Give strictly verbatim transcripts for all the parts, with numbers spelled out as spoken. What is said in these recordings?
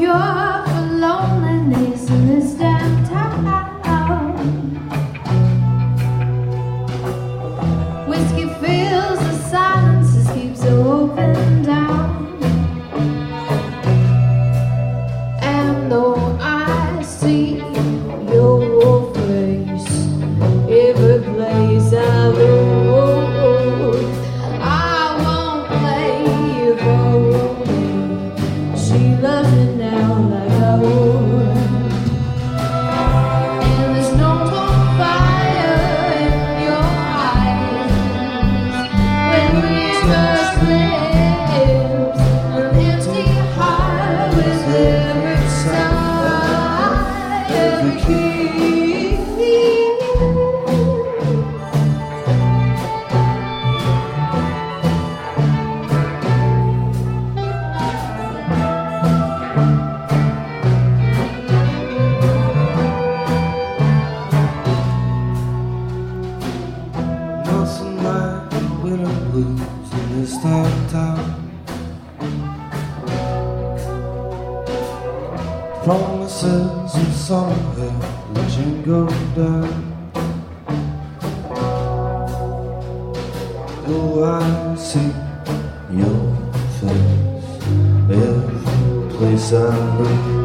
cure for loneliness in this damn town. Whiskey fills the silences, keeps open down. And though I see your face every place I go, I won't play you for me. She loves me now like I would. And there's no more fire in your eyes when we first lips, an empty heart with every sigh, every key. Nothing like the winter blues in this downtown. Promises of summer have let you go down. Oh, I see your face every place I look.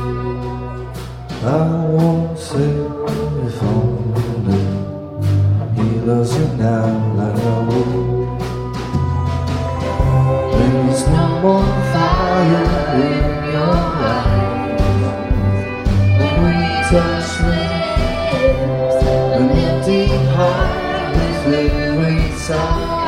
I won't say if only he loves you now like I would. There's no more fire in your eyes when we touch lips, an empty heart with every sigh.